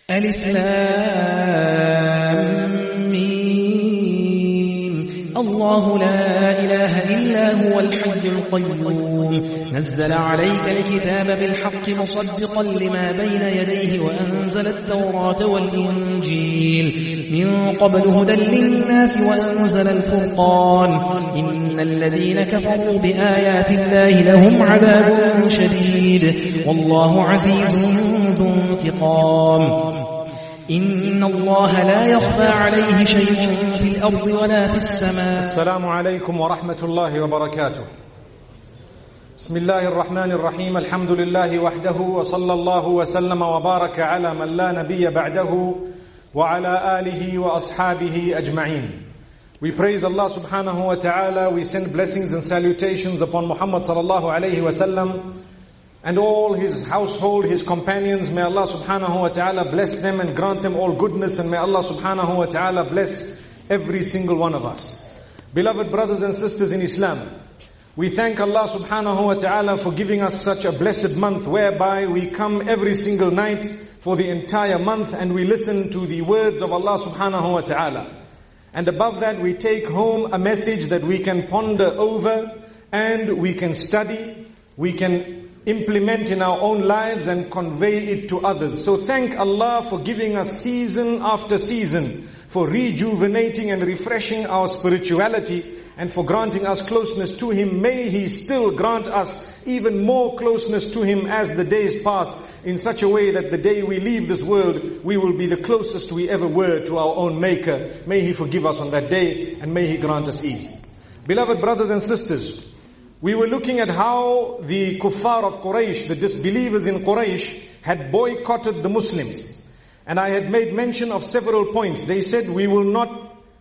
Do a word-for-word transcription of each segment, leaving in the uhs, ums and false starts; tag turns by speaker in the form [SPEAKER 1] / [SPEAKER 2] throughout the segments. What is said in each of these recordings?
[SPEAKER 1] ألف لام ميم الله لا إله إلا هو الحي القيوم نزل عليك الكتاب بالحق مصدقا لما بين يديه وأنزل التوراة والإنجيل من قبل هدى للناس وأنزل الفرقان إن الذين كفروا بآيات الله لهم عذاب شديد والله عزيز ذو انتقام إن الله لا يخفى عليه شيء في الأرض ولا في السماء.
[SPEAKER 2] السلام عليكم ورحمة الله وبركاته. بسم الله الرحمن الرحيم. الحمد لله وحده وصلى الله وسلم وبارك على من لا نبي بعده وعلى آله وأصحابه أجمعين. We praise Allah subhanahu wa ta'ala. We send blessings and salutations upon Muhammad sallallahu alayhi wa sallam and all his household, his companions. May Allah subhanahu wa ta'ala bless them and grant them all goodness, and may Allah subhanahu wa ta'ala bless every single one of us. Beloved brothers and sisters in Islam, we thank Allah subhanahu wa ta'ala for giving us such a blessed month whereby we come every single night for the entire month and we listen to the words of Allah subhanahu wa ta'ala. And above that we take home a message that we can ponder over and we can study, we can implement in our own lives and convey it to others. So thank Allah for giving us season after season, for rejuvenating and refreshing our spirituality and for granting us closeness to Him. May He still grant us even more closeness to Him as the days pass, in such a way that the day we leave this world, we will be the closest we ever were to our own Maker. May He forgive us on that day and may He grant us ease. Beloved brothers and sisters, we were looking at how the kuffar of Quraysh, the disbelievers in Quraysh, had boycotted the Muslims. And I had made mention of several points. They said, we will not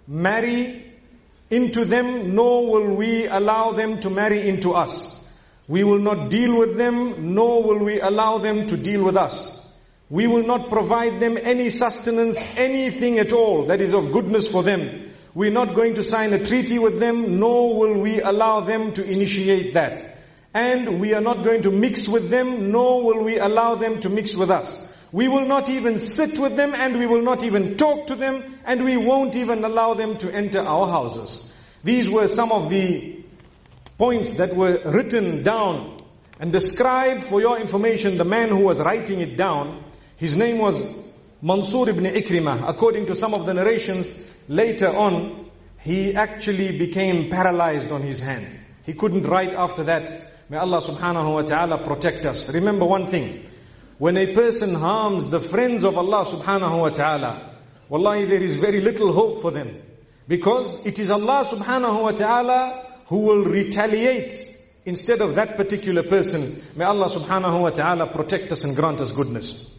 [SPEAKER 2] marry into them, nor will we allow them to marry into us. We will not deal with them, nor will we allow them to deal with us. We will not provide them any sustenance, anything at all that is of goodness for them. We're not going to sign a treaty with them, nor will we allow them to initiate that. And we are not going to mix with them, nor will we allow them to mix with us. We will not even sit with them, and we will not even talk to them, and we won't even allow them to enter our houses. These were some of the points that were written down and described. For your information, the man who was writing it down, his name was Mansur ibn Ikrimah. According to some of the narrations, later on, he actually became paralyzed on his hand. He couldn't write after that. May Allah subhanahu wa ta'ala protect us. Remember one thing. When a person harms the friends of Allah subhanahu wa ta'ala, wallahi, there is very little hope for them. Because it is Allah subhanahu wa ta'ala who will retaliate instead of that particular person. May Allah subhanahu wa ta'ala protect us and grant us goodness.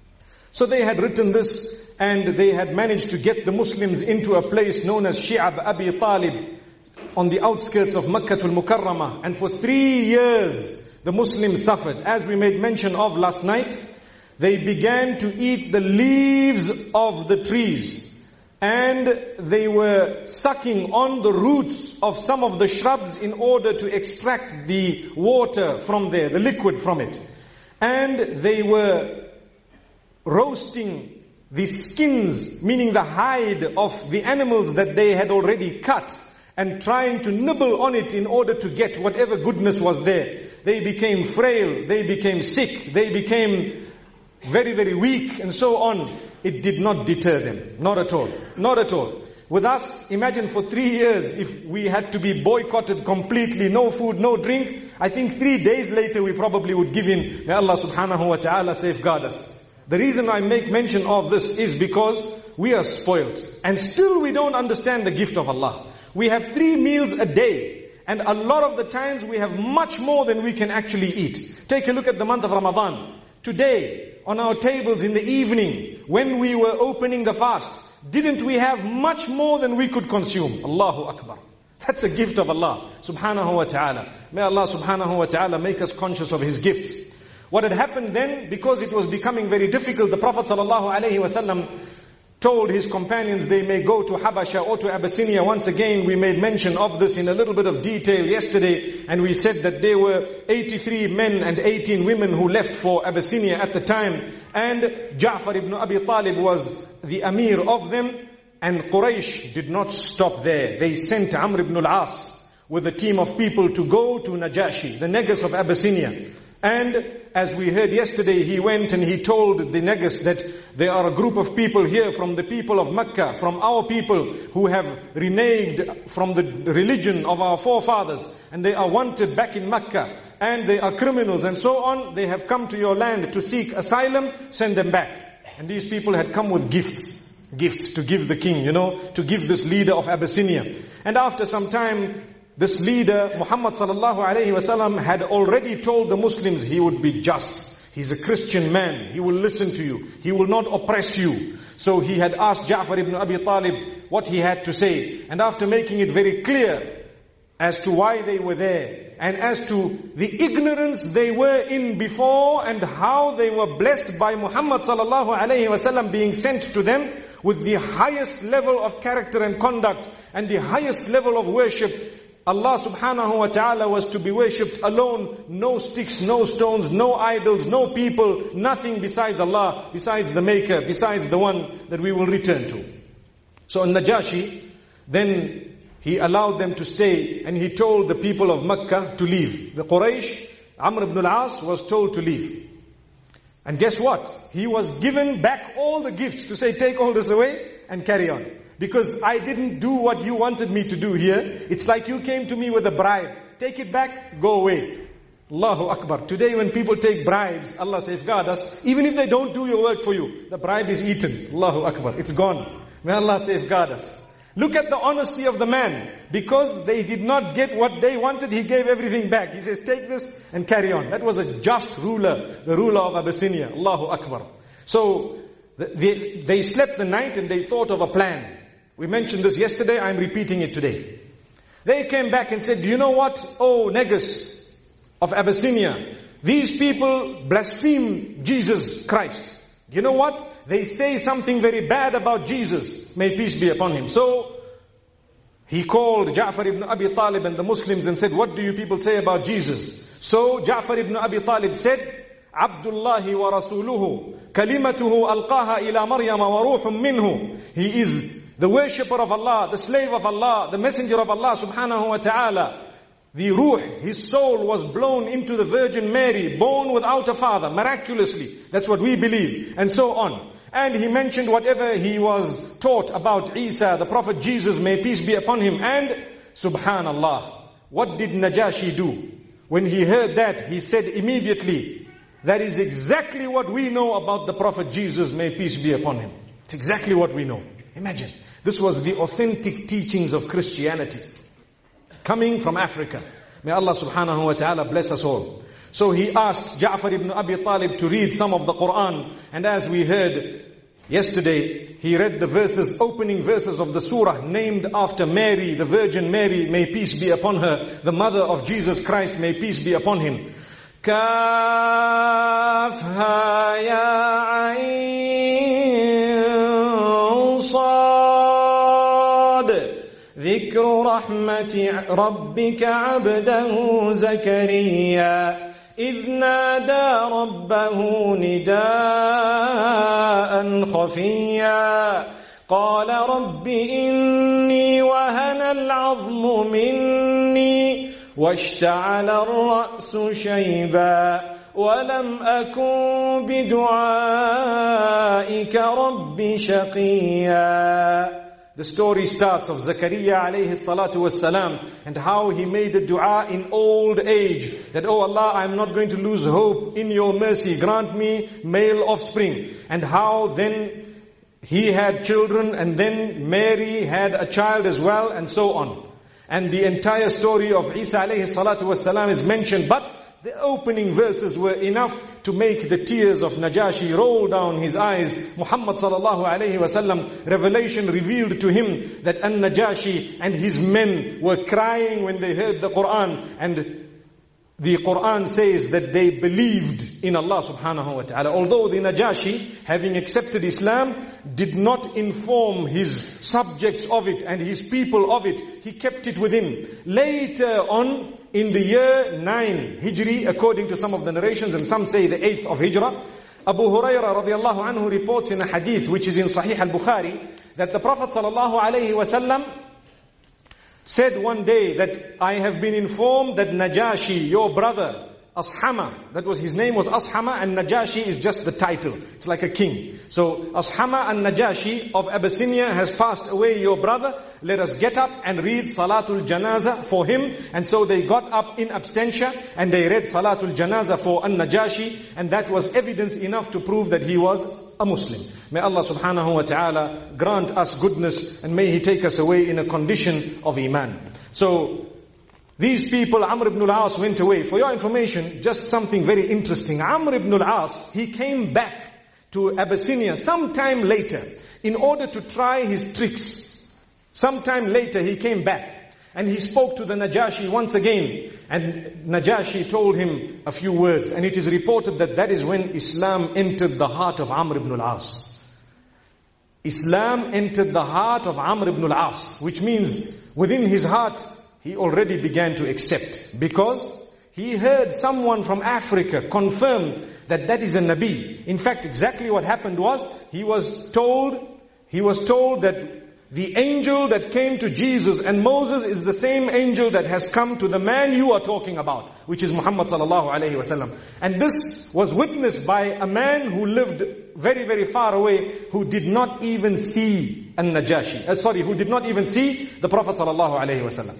[SPEAKER 2] So they had written this, and they had managed to get the Muslims into a place known as Shi'ab Abi Talib on the outskirts of Makkah al-Mukarramah. And for three years, the Muslims suffered. As we made mention of last night, they began to eat the leaves of the trees. And they were sucking on the roots of some of the shrubs in order to extract the water from there, the liquid from it. And they were roasting the skins, meaning the hide of the animals that they had already cut, and trying to nibble on it in order to get whatever goodness was there. They became frail, they became sick, they became very, very weak, and so on. It did not deter them. Not at all. Not at all. With us, imagine for three years, if we had to be boycotted completely, no food, no drink, I think three days later we probably would give in. May Allah subhanahu wa ta'ala safeguard us. The reason I make mention of this is because we are spoiled. And still we don't understand the gift of Allah. We have three meals a day. And a lot of the times we have much more than we can actually eat. Take a look at the month of Ramadan. Today, on our tables in the evening, when we were opening the fast, didn't we have much more than we could consume? Allahu Akbar. That's a gift of Allah subhanahu wa ta'ala. May Allah subhanahu wa ta'ala make us conscious of His gifts. What had happened then, because it was becoming very difficult, the Prophet sallallahu alaihi wasallam told his companions they may go to Habasha or to Abyssinia. Once again, we made mention of this in a little bit of detail yesterday, and we said that there were eighty-three men and eighteen women who left for Abyssinia at the time, and Ja'far ibn Abi Talib was the Amir of them, and Quraysh did not stop there. They sent Amr ibn al-As with a team of people to go to Najashi, the Negus of Abyssinia. And as we heard yesterday, he went and he told the Negus that there are a group of people here from the people of Mecca, from our people, who have reneged from the religion of our forefathers, and they are wanted back in Mecca, and they are criminals and so on. They have come to your land to seek asylum, send them back. And these people had come with gifts, gifts to give the king, you know, to give this leader of Abyssinia. And after some time, this leader, Muhammad sallallahu alayhi wasallam, had already told the Muslims he would be just. He's a Christian man. He will listen to you. He will not oppress you. So he had asked Ja'far ibn Abi Talib what he had to say. And after making it very clear as to why they were there, and as to the ignorance they were in before, and how they were blessed by Muhammad sallallahu alayhi wasallam being sent to them with the highest level of character and conduct, and the highest level of worship, Allah subhanahu wa ta'ala was to be worshipped alone, no sticks, no stones, no idols, no people, nothing besides Allah, besides the Maker, besides the one that we will return to. So Najashi, then he allowed them to stay, and he told the people of Mecca to leave. The Quraysh, Amr ibn al-As was told to leave. And guess what? He was given back all the gifts to say, take all this away and carry on. Because I didn't do what you wanted me to do here. It's like you came to me with a bribe. Take it back, go away. Allahu Akbar. Today when people take bribes, Allah safeguard us. Even if they don't do your work for you, the bribe is eaten. Allahu Akbar. It's gone. May Allah safeguard us. Look at the honesty of the man. Because they did not get what they wanted, he gave everything back. He says, take this and carry on. That was a just ruler, the ruler of Abyssinia. Allahu Akbar. So, they, they slept the night and they thought of a plan. We mentioned this yesterday, I'm repeating it today. They came back and said, do you know what? Oh, Negus of Abyssinia, these people blaspheme Jesus Christ. You know what? They say something very bad about Jesus. May peace be upon him. So, he called Ja'far ibn Abi Talib and the Muslims and said, what do you people say about Jesus? So, Ja'far ibn Abi Talib said, Abdullahi wa Rasuluhu, kalimatuhu alqaha ila Maryam wa ruhum minhu. He is the worshipper of Allah, the slave of Allah, the messenger of Allah subhanahu wa ta'ala. The ruh, his soul was blown into the Virgin Mary, born without a father, miraculously. That's what we believe, and so on. And he mentioned whatever he was taught about Isa, the Prophet Jesus, may peace be upon him. And subhanallah, what did Najashi do? When he heard that, he said immediately, that is exactly what we know about the Prophet Jesus, may peace be upon him. It's exactly what we know. Imagine, this was the authentic teachings of Christianity, coming from Africa. May Allah subhanahu wa ta'ala bless us all. So he asked Ja'far ibn Abi Talib to read some of the Quran. And as we heard yesterday, he read the verses, opening verses of the surah named after Mary, the Virgin Mary, may peace be upon her, the mother of Jesus Christ, may peace be upon him. كافها يا عين صاد ذكر رحمة ربك عبده زكريا إذ نادى ربه نداء خفيا قال رب إني وهن العظم مني واشتعل الرأس شيبا ولم أكن بدعائك رب شقيا. The story starts of Zakaria alayhi salatu wassalam, and how he made a dua in old age, that, oh Allah, I am not going to lose hope in your mercy, grant me male offspring. And how then he had children, and then Mary had a child as well, and so on. And the entire story of Isa alayhi salatu wassalam is mentioned, but the opening verses were enough to make the tears of Najashi roll down his eyes. Muhammad sallallahu alayhi wasallam, revelation revealed to him that An-Najashi and his men were crying when they heard the Quran. And the Quran says that they believed in Allah subhanahu wa ta'ala. Although the Najashi, having accepted Islam, did not inform his subjects of it and his people of it. He kept it within. Later on, in the year nine Hijri, according to some of the narrations, and some say the eighth of Hijrah, Abu Hurairah radiallahu anhu reports in a hadith which is in Sahih al-Bukhari, that the Prophet sallallahu alayhi wasallam said one day that I have been informed that Najashi, your brother, Ashama, that was his name was Ashama, and Najashi is just the title. It's like a king. So Ashama and Najashi of Abyssinia has passed away, your brother. Let us get up and read Salatul Janaza for him. And so they got up in absentia and they read Salatul Janaza for An-Najashi, and that was evidence enough to prove that he was a Muslim. May Allah subhanahu wa ta'ala grant us goodness, and may He take us away in a condition of Iman. So these people, Amr ibn al-As, went away. For your information, just something very interesting. Amr ibn al-As, he came back to Abyssinia sometime later in order to try his tricks. Sometime later he came back and he spoke to the Najashi once again. And Najashi told him a few words. And it is reported that that is when Islam entered the heart of Amr ibn al-As. Islam entered the heart of Amr ibn al-As, which means within his heart, he already began to accept, because he heard someone from Africa confirm that that is a Nabi. In fact, exactly what happened was, he was told, he was told that the angel that came to Jesus and Moses is the same angel that has come to the man you are talking about, which is Muhammad sallallahu alayhi wasallam. And this was witnessed by a man who lived very, very far away, who did not even see An-Najashi. Uh, sorry, who did not even see the Prophet sallallahu alayhi wasallam.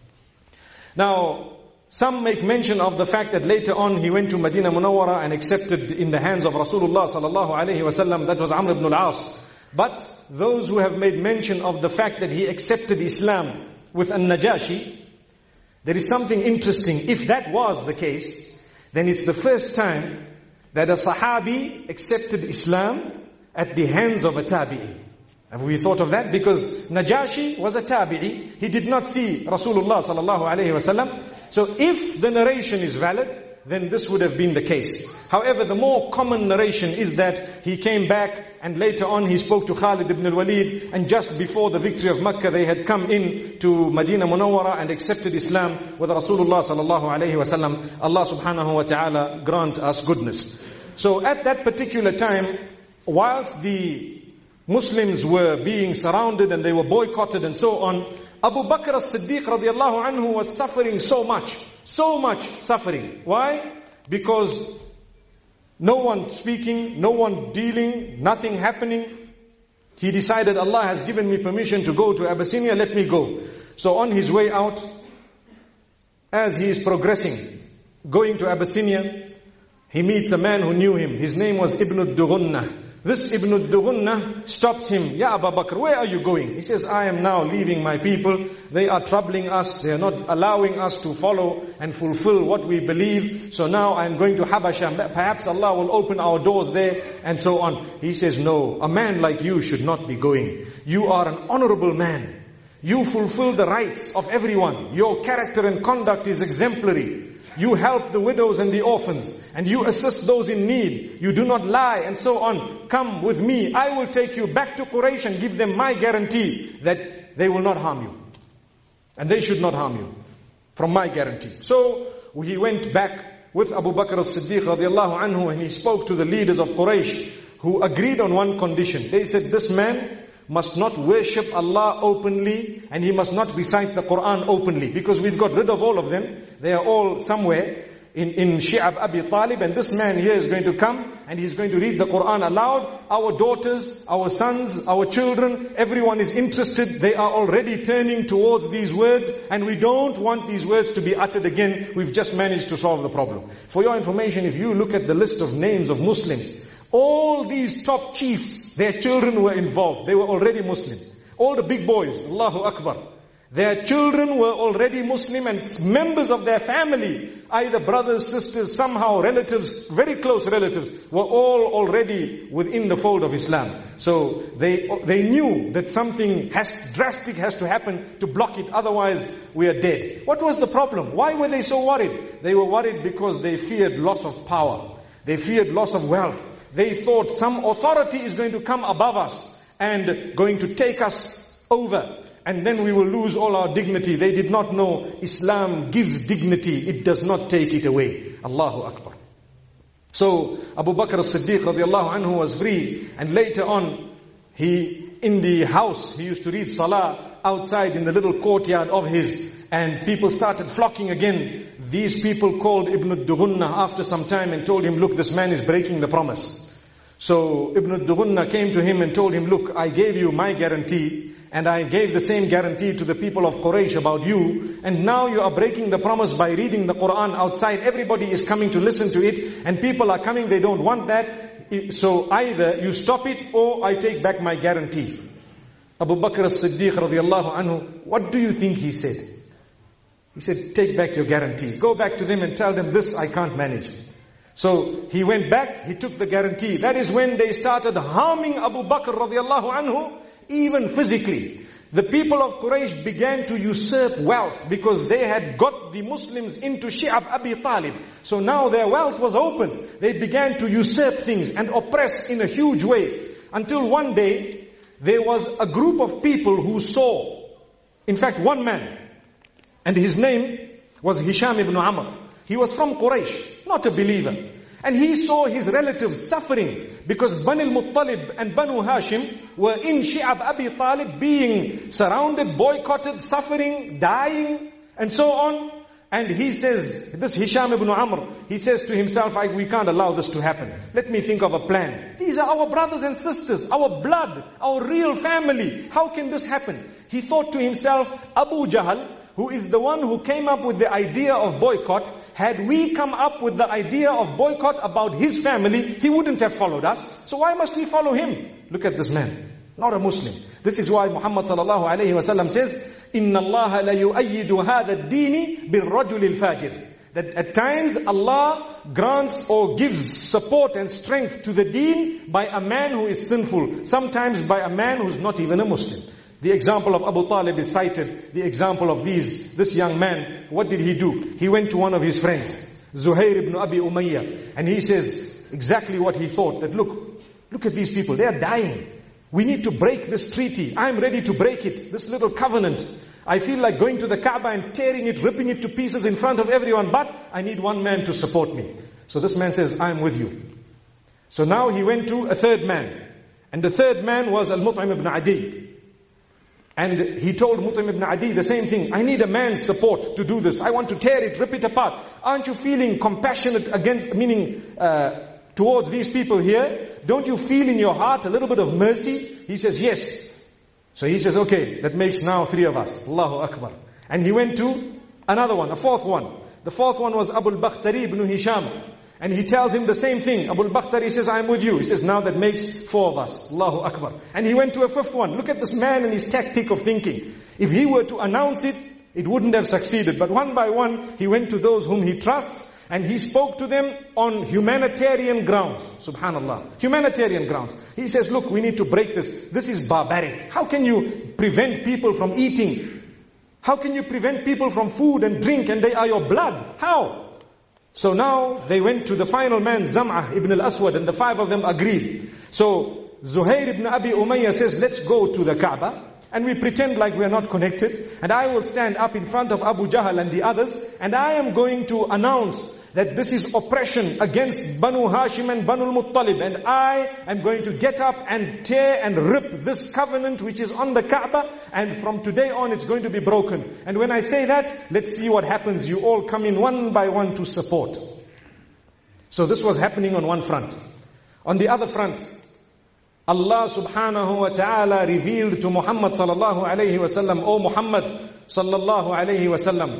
[SPEAKER 2] Now, some make mention of the fact that later on he went to Medina Munawwara and accepted in the hands of Rasulullah sallallahu alayhi wasallam. That was Amr ibn al-As. But those who have made mention of the fact that he accepted Islam with An-Najashi, there is something interesting. If that was the case, then it's the first time that a Sahabi accepted Islam at the hands of a Tabi'i. Have we thought of that? Because Najashi was a Tabi'i. He did not see Rasulullah sallallahu alayhi wasallam. So if the narration is valid, then this would have been the case. However, the more common narration is that he came back and later on he spoke to Khalid ibn al-Walid, and just before the victory of Makkah they had come in to Medina Munawwara and accepted Islam with Rasulullah sallallahu alayhi wasallam. Allah subhanahu wa ta'ala grant us goodness. So at that particular time, whilst the Muslims were being surrounded and they were boycotted and so on, Abu Bakr as-Siddiq radiallahu anhu was suffering so much, so much suffering. Why? Because no one speaking, no one dealing, nothing happening. He decided, Allah has given me permission to go to Abyssinia, let me go. So on his way out, as he is progressing, going to Abyssinia, he meets a man who knew him. His name was Ibn al-Dughunna. This Ibn al-Dughunna stops him. Ya Abu Bakr, where are you going? He says, I am now leaving my people. They are troubling us. They are not allowing us to follow and fulfill what we believe. So now I am going to Habasha. Perhaps Allah will open our doors there and so on. He says, no, a man like you should not be going. You are an honorable man. You fulfill the rights of everyone. Your character and conduct is exemplary. You help the widows and the orphans, and you assist those in need. You do not lie, and so on. Come with me. I will take you back to Quraysh and give them my guarantee that they will not harm you. And they should not harm you. From my guarantee. So, he went back with Abu Bakr as-Siddiq radiallahu anhu, and he spoke to the leaders of Quraysh, who agreed on one condition. They said, this man must not worship Allah openly, and he must not recite the Quran openly, because we've got rid of all of them. They are all somewhere in, in Shi'ab Abi Talib, and this man here is going to come and he's going to read the Quran aloud. Our daughters, our sons, our children, everyone is interested. They are already turning towards these words, and we don't want these words to be uttered again. We've just managed to solve the problem. For your information, if you look at the list of names of Muslims, all these top chiefs, their children were involved. They were already Muslim. All the big boys, Allahu Akbar. Their children were already Muslim and members of their family, either brothers, sisters, somehow relatives, very close relatives, were all already within the fold of Islam. So they they knew that something has drastic has to happen to block it, otherwise we are dead. What was the problem? Why were they so worried? They were worried because they feared loss of power. They feared loss of wealth. They thought some authority is going to come above us and going to take us over. And then we will lose all our dignity. They did not know Islam gives dignity. It does not take it away. Allahu Akbar. So Abu Bakr as-Siddiq radiallahu anhu was free. And later on, he, in the house, he used to read salah outside in the little courtyard of his. And people started flocking again. These people called Ibn al-Dughunna after some time and told him, look, this man is breaking the promise. So Ibn al-Dughunna came to him and told him, look, I gave you my guarantee. And I gave the same guarantee to the people of Quraysh about you. And now you are breaking the promise by reading the Quran outside. Everybody is coming to listen to it. And people are coming, they don't want that. So either you stop it or I take back my guarantee. Abu Bakr as-Siddiq radiallahu anhu, what do you think he said? He said, take back your guarantee. Go back to them and tell them this I can't manage. So he went back, he took the guarantee. That is when they started harming Abu Bakr radiallahu anhu. Even physically, the people of Quraysh began to usurp wealth because they had got the Muslims into Shi'ab Abi Talib. So now their wealth was open. They began to usurp things and oppress in a huge way. Until one day, there was a group of people who saw, in fact one man, and his name was Hisham ibn Amr. He was from Quraysh, not a believer. And he saw his relatives suffering because Bani al-Muttalib and Banu Hashim were in Shi'ab Abi Talib being surrounded, boycotted, suffering, dying, and so on. And he says, this Hisham ibn Amr, he says to himself, I, we can't allow this to happen. Let me think of a plan. These are our brothers and sisters, our blood, our real family. How can this happen? He thought to himself, Abu Jahl, who is the one who came up with the idea of boycott, had we come up with the idea of boycott about his family, he wouldn't have followed us. So why must we follow him? Look at this man, not a Muslim. This is why Muhammad sallallahu alayhi wa sallam says, إِنَّ اللَّهَ لَيُؤَيِّدُ هَذَا الدِّينِ بِالرَّجُلِ الْفَاجِرِ. That at times Allah grants or gives support and strength to the deen by a man who is sinful. Sometimes by a man who's not even a Muslim. The example of Abu Talib is cited. The example of these, this young man, what did he do? He went to one of his friends, Zuhair ibn Abi Umayyah, and he says exactly what he thought, that look, look at these people, they are dying. We need to break this treaty. I'm ready to break it, this little covenant. I feel like going to the Kaaba and tearing it, ripping it to pieces in front of everyone, but I need one man to support me. So this man says, I'm with you. So now he went to a third man, and the third man was Al-Mut'im ibn Adi. And he told Mut'im ibn Adi the same thing. I need a man's support to do this. I want to tear it, rip it apart. Aren't you feeling compassionate against, meaning uh, towards these people here? Don't you feel in your heart a little bit of mercy? He says, yes. So he says, okay, that makes now three of us. Allahu Akbar. And he went to another one, a fourth one. The fourth one was Abu al-Bakhtari ibn Hisham. And he tells him the same thing. Abu al-Bakhtari says, I'm with you. He says, now that makes four of us. Allahu Akbar. And he went to a fifth one. Look at this man and his tactic of thinking. If he were to announce it, it wouldn't have succeeded. But one by one, he went to those whom he trusts and he spoke to them on humanitarian grounds. Subhanallah. Humanitarian grounds. He says, look, we need to break this. This is barbaric. How can you prevent people from eating? How can you prevent people from food and drink and they are your blood? How? So now they went to the final man, Zam'ah ibn al-Aswad, and the five of them agreed. So Zuhair ibn Abi Umayyah says, let's go to the Kaaba and we pretend like we are not connected. And I will stand up in front of Abu Jahl and the others and I am going to announce that this is oppression against Banu Hashim and Banu al-Muttalib. And I am going to get up and tear and rip this covenant which is on the Kaaba. And from today on it's going to be broken. And when I say that, let's see what happens. You all come in one by one to support. So this was happening on one front. On the other front, Allah subhanahu wa ta'ala revealed to Muhammad sallallahu alayhi wa sallam, O Muhammad sallallahu alayhi wa sallam,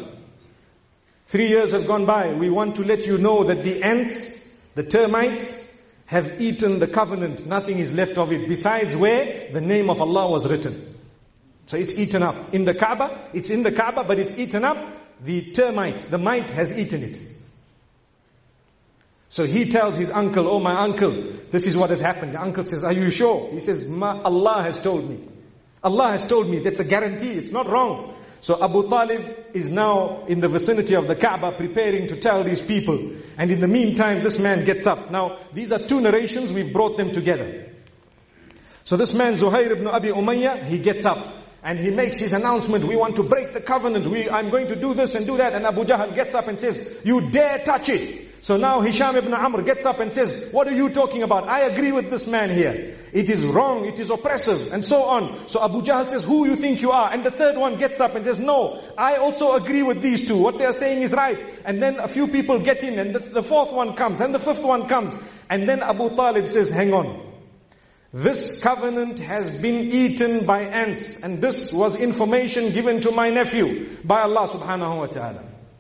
[SPEAKER 2] three years has gone by. We want to let you know that the ants, the termites, have eaten the covenant. Nothing is left of it. Besides where the name of Allah was written. So it's eaten up. In the Kaaba, it's in the Kaaba, but it's eaten up. The termite, the mite has eaten it. So he tells his uncle, oh my uncle, this is what has happened. The uncle says, are you sure? He says, Ma, Allah has told me. Allah has told me, that's a guarantee, it's not wrong. So Abu Talib is now in the vicinity of the Kaaba preparing to tell these people. And in the meantime, this man gets up. Now, these are two narrations, we've brought them together. So this man, Zuhair ibn Abi Umayyah, he gets up. And he makes his announcement, we want to break the covenant, we, I'm going to do this and do that. And Abu Jahl gets up and says, you dare touch it. So now Hisham ibn Amr gets up and says, what are you talking about? I agree with this man here. It is wrong, it is oppressive, and so on. So Abu Jahl says, who you think you are? And the third one gets up and says, no, I also agree with these two. What they are saying is right. And then a few people get in, and the, the fourth one comes, and the fifth one comes. And then Abu Talib says, hang on. This covenant has been eaten by ants, and this was information given to my nephew by Allah subhanahu wa ta'ala.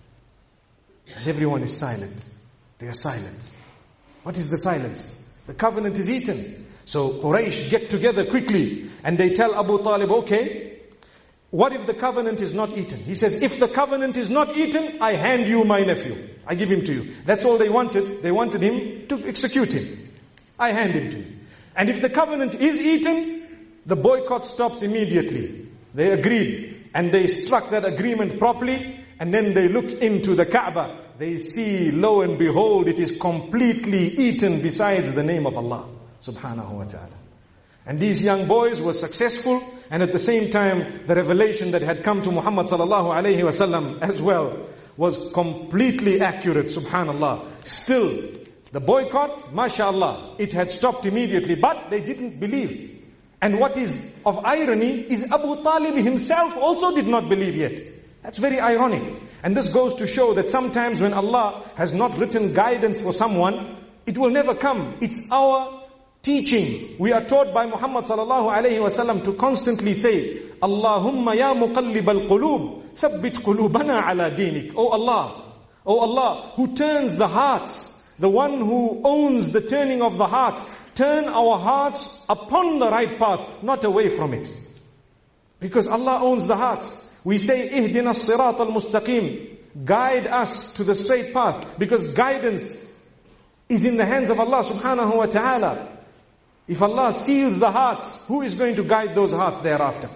[SPEAKER 2] And everyone is silent. They are silent. What is the silence? The covenant is eaten. So Quraysh get together quickly and they tell Abu Talib, okay, what if the covenant is not eaten? He says, if the covenant is not eaten, I hand you my nephew. I give him to you. That's all they wanted. They wanted him to execute him. I hand him to you. And if the covenant is eaten, the boycott stops immediately. They agreed and they struck that agreement properly, and then they look into the Kaaba. They see, lo and behold, it is completely eaten besides the name of Allah subhanahu wa ta'ala. And these young boys were successful, and at the same time, the revelation that had come to Muhammad sallallahu alayhi wa sallam as well was completely accurate, subhanallah. Still, the boycott, mashallah, it had stopped immediately, but they didn't believe. And what is of irony is Abu Talib himself also did not believe yet. That's very ironic. And this goes to show that sometimes when Allah has not written guidance for someone, it will never come. It's our teaching. We are taught by Muhammad sallallahu alayhi wa sallam to constantly say, Allahumma ya muqallib al-qulub, thabbit qulubana ala dinik. Oh Allah, oh Allah, who turns the hearts, the one who owns the turning of the hearts, turn our hearts upon the right path, not away from it. Because Allah owns the hearts. We say, Ihdina as-sirat al-mustaqim. Guide us to the straight path. Because guidance is in the hands of Allah subhanahu wa ta'ala. If Allah seals the hearts, who is going to guide those hearts thereafter?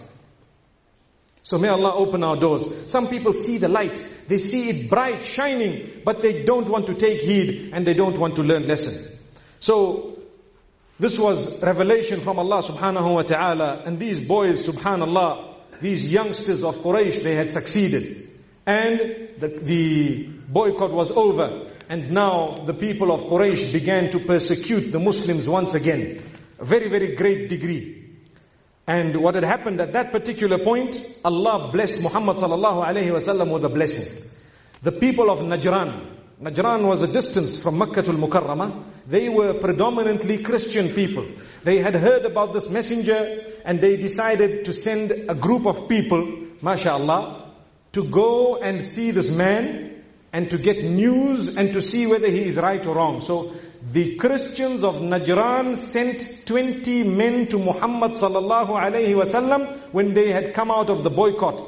[SPEAKER 2] So may Allah open our doors. Some people see the light. They see it bright, shining, but they don't want to take heed and they don't want to learn lesson. So this was revelation from Allah subhanahu wa ta'ala, and these boys, subhanallah, these youngsters of Quraysh, they had succeeded. And the, the boycott was over. And now the people of Quraysh began to persecute the Muslims once again. A very, very great degree. And what had happened at that particular point, Allah blessed Muhammad sallallahu alayhi wa sallam with a blessing. The people of Najran, Najran was a distance from Makkah al-Mukarramah. They were predominantly Christian people. They had heard about this messenger and they decided to send a group of people, mashallah, to go and see this man and to get news and to see whether he is right or wrong. So the Christians of Najran sent twenty men to Muhammad sallallahu alayhi wa sallam when they had come out of the boycott.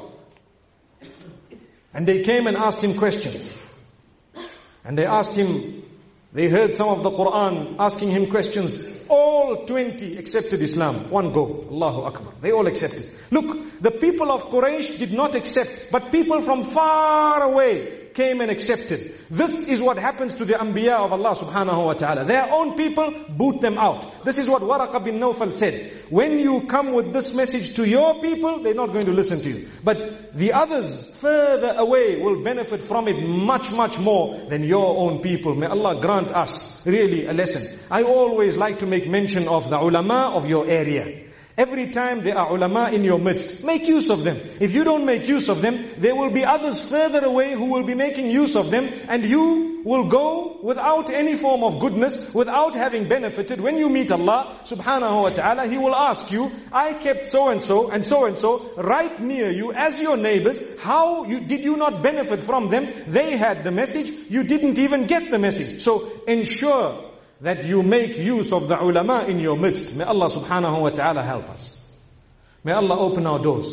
[SPEAKER 2] And they came and asked him questions. And they asked him, they heard some of the Quran asking him questions. All twenty accepted Islam. One go. Allahu Akbar. They all accepted. Look, the people of Quraysh did not accept, but people from far away came and accepted. This is what happens to the Anbiya of Allah subhanahu wa ta'ala. Their own people boot them out. This is what Waraqa bin Nawfal said. When you come with this message to your people, they're not going to listen to you. But the others further away will benefit from it much, much more than your own people. May Allah grant us really a lesson. I always like to make mention of the ulama of your area. Every time there are ulama in your midst, make use of them. If you don't make use of them, there will be others further away who will be making use of them, and you will go without any form of goodness, without having benefited. When you meet Allah subhanahu wa ta'ala, He will ask you, I kept so and so and so and so right near you as your neighbors. How you, did you not benefit from them? They had the message, you didn't even get the message. So ensure that you make use of the ulama in your midst. May Allah subhanahu wa ta'ala help us. May Allah open our doors.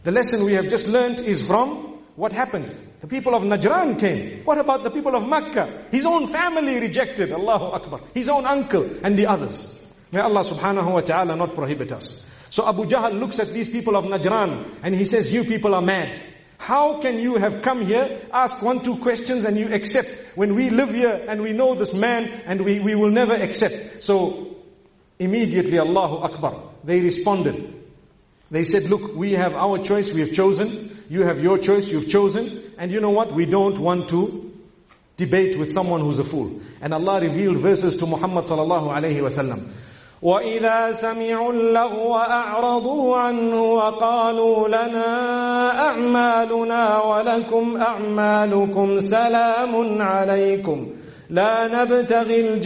[SPEAKER 2] The lesson we have just learnt is from what happened. The people of Najran came. What about the people of Makkah? His own family rejected. Allahu Akbar. His own uncle and the others. May Allah subhanahu wa ta'ala not prohibit us. So Abu Jahl looks at these people of Najran and he says, you people are mad. How can you have come here, ask one, two questions and you accept when we live here and we know this man and we, we will never accept. So immediately, Allahu Akbar, they responded. They said, look, we have our choice, we have chosen. You have your choice, you've chosen. And you know what? We don't want to debate with someone who's a fool. And Allah revealed verses to Muhammad sallallahu alayhi wa sallam. وَإِذَا سَمِعُوا اللَّغْوَ أَعْرَضُوا عَنْهُ وَقَالُوا لَنَا أَعْمَالُنَا وَلَكُمْ أَعْمَالُكُمْ سَلَامٌ عَلَيْكُمْ لَا نَبْتَغِي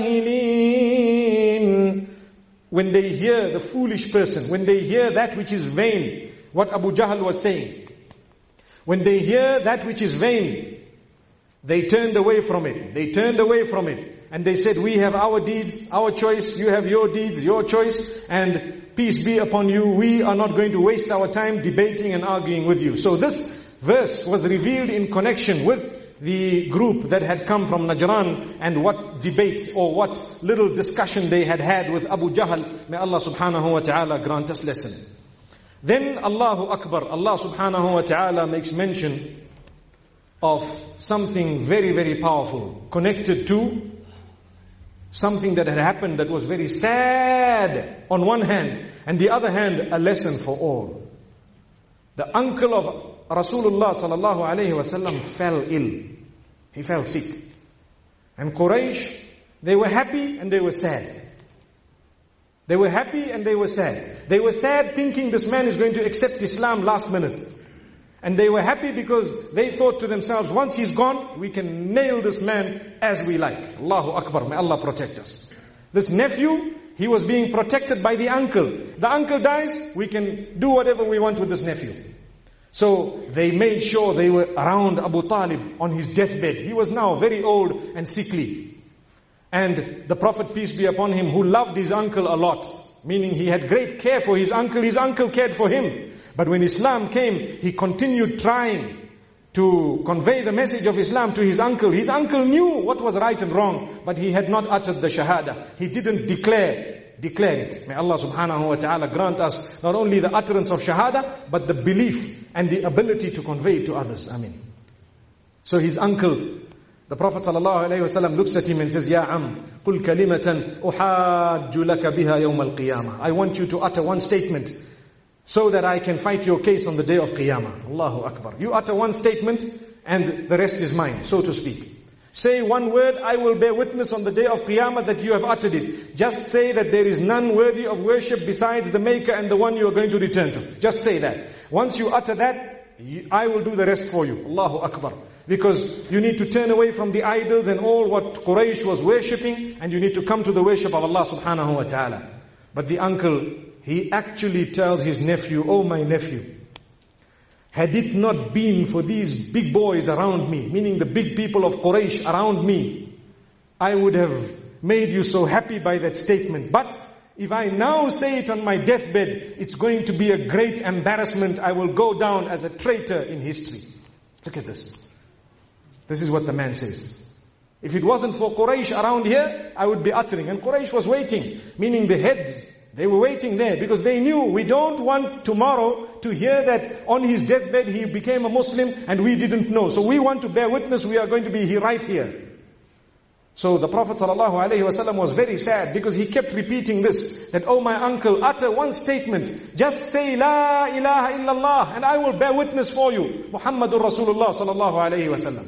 [SPEAKER 2] الْجَاهِلِينَ. When they hear the foolish person, when they hear that which is vain, what Abu Jahl was saying, when they hear that which is vain, they turned away from it. They turned away from it. And they said, we have our deeds, our choice, you have your deeds, your choice, and peace be upon you. We are not going to waste our time debating and arguing with you. So this verse was revealed in connection with the group that had come from Najran and what debate or what little discussion they had had with Abu Jahl. May Allah subhanahu wa ta'ala grant us lesson. Then Allahu Akbar, Allah subhanahu wa ta'ala makes mention of something very, very powerful, connected to something that had happened that was very sad on one hand, and the other hand, a lesson for all. The uncle of Rasulullah sallallahu alayhi wasallam fell ill. He fell sick. And Quraysh, they were happy and they were sad. They were happy and they were sad. They were sad thinking this man is going to accept Islam last minute. And they were happy because they thought to themselves, once he's gone, we can nail this man as we like. Allahu Akbar, may Allah protect us. This nephew, he was being protected by the uncle. The uncle dies, we can do whatever we want with this nephew. So they made sure they were around Abu Talib on his deathbed. He was now very old and sickly. And the Prophet, peace be upon him, who loved his uncle a lot, meaning he had great care for his uncle, his uncle cared for him. But when Islam came, he continued trying to convey the message of Islam to his uncle. His uncle knew what was right and wrong, but he had not uttered the shahada. He didn't declare, declare it. May Allah subhanahu wa ta'ala grant us not only the utterance of shahada, but the belief and the ability to convey it to others. Ameen. So his uncle, the Prophet sallallahu alayhi wa sallam looks at him and says, Ya am, qul kalimatan uhajju laka biha yawm al-qiyamah. I want you to utter one statement so that I can fight your case on the day of Qiyamah. Allahu Akbar. You utter one statement and the rest is mine, so to speak. Say one word, I will bear witness on the day of Qiyamah that you have uttered it. Just say that there is none worthy of worship besides the Maker and the one you are going to return to. Just say that. Once you utter that, I will do the rest for you. Allahu Akbar. Because you need to turn away from the idols and all what Quraysh was worshipping, and you need to come to the worship of Allah subhanahu wa ta'ala. But the uncle, he actually tells his nephew, oh my nephew, had it not been for these big boys around me, meaning the big people of Quraysh around me, I would have made you so happy by that statement. But if I now say it on my deathbed, it's going to be a great embarrassment. I will go down as a traitor in history. Look at this. This is what the man says. If it wasn't for Quraysh around here, I would be uttering. And Quraysh was waiting, meaning the heads, they were waiting there because they knew we don't want tomorrow to hear that on his deathbed he became a Muslim and we didn't know. So we want to bear witness, we are going to be right here. So the Prophet ﷺ was very sad because he kept repeating this, that, oh my uncle, utter one statement. Just say, La ilaha illallah, and I will bear witness for you. Muhammadur Rasulullah sallallahu alayhi wa sallam.